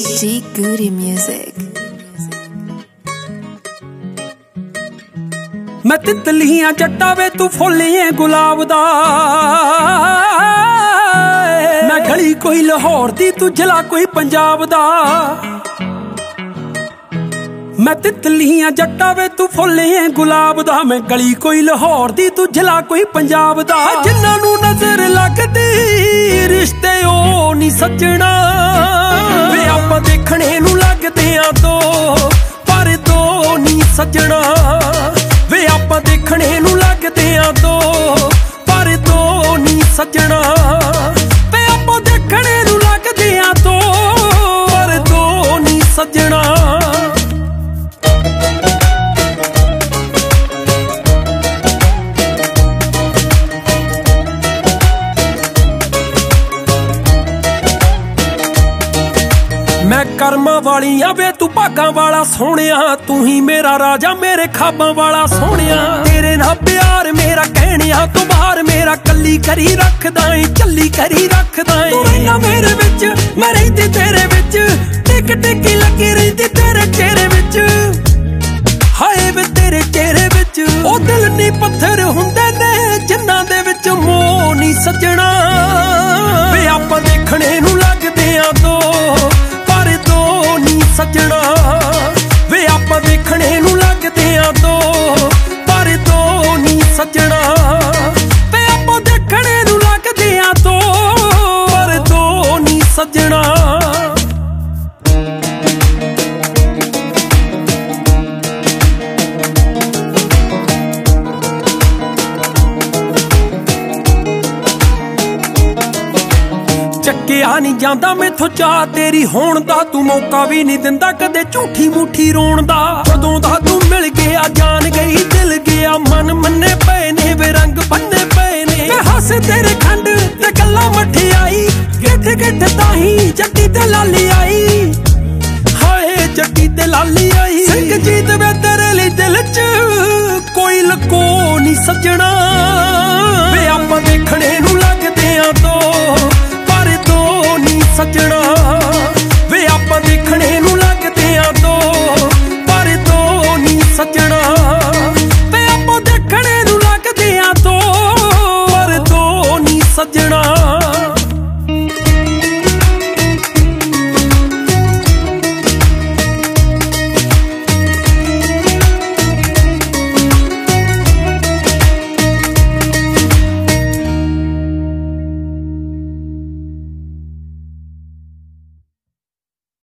G Goody Music। मैं तितलियां जट्टा वे तू फुल्लिए गुलाब दा, मैं गली कोई लाहौर दी तू जिला कोई पंजाब दा। मैं तितलियां जट्टा वे तू फुल्लिए गुलाब दा, मैं गली कोई लाहौर दी तू जिला कों पंजाब दा। जिन्हां नूं नजर लगदी रिश्ते ओ नी सजना, वे आपां देखणे नूं लगदे आ दो पर दो नी सजना। वे आपां देखणे नूं लगदे आ दो पर दो नी सजना। वे आपां देखणे नूं लगदे आ दो पर दो नी सजना। मैं कर्मा वाली आ वे तू भागां वाला सोहणिया, तू ही मेरा राजा मेरे खाबां वाला सोहणिया। तेरे नाल प्यार मेरा कहणिया तू बाहर मेरा कली करी रखदा ऐ, चली करी रखदा ऐ। तू रहना मेरे विच मैं रहिंदी तेरे विच, टिक टिक लगी रहिंदी तेरे चेहरे विच। हाय वे तेरे चेहरे विच ओ दिल नी पत्थर हुंदे ने जिन्हां दे विच मोह नी सजना। वे आपां देखणे नूं लगदे आ दो सजना। वे आपां देखणे नूं लगदे आ दो पर दो नी सजना। वे आपां देखणे नूं लगदे आ दो पर दो नी सजना। ਚੱਕਿਆ ਨੀ ਜਾਂਦਾ ਮੈਥੋਂ ਚਾਹ ਤੇਰੀ ਹੋਣ ਦਾ, ਤੂੰ ਮੌਕਾ ਵੀ ਨਹੀਂ ਦਿੰਦਾ ਕਦੇ ਝੂਠੀ ਮੂਠੀ ਰੋਣ ਦਾ। ਜਦੋਂ ਦਾ ਤੂੰ ਮਿਲ ਗਿਆ ਜਾਨ ਗਈ ਦਿਲ ਗਿਆ, ਮਨ ਮੰਨੇ ਪਏ ਨੇ ਵੇ ਰੰਗ ਬੰਨੇ ਪਏ ਨੇ। ਤੇ ਹੱਸ ਤੇਰੇ ਖੰਡ ਤੇ ਗੱਲਾਂ ਮਠਿਆਈ, ਗਿੱਠ ਗਿੱਠ ਤਾਹੀਂ ਜੱਟੀ ਤੇ ਲਾਲੀ ਆਈ। ਹਾਏ ਜੱਟੀ ਤੇ ਲਾਲੀ ਆਈ। ਸਿੰਘ ਜੀਤ ਵੇ ਤੇਰੇ ਲਈ ਦਿਲ ਚ ਕੋਈ ਲਕੋ ਨੀ ਸੱਜਣਾ। ਵੇ ਆਪਾਂ ਦੇਖਣੇ ਨੂੰ ਲੱਗਦੇ ਆ ਦੋ सजना। वे आपां देखणे नूं लगदे आ दो पर दो नी सजना। वे आपां देखणे नूं लगदे आ दो पर दो नी सजना।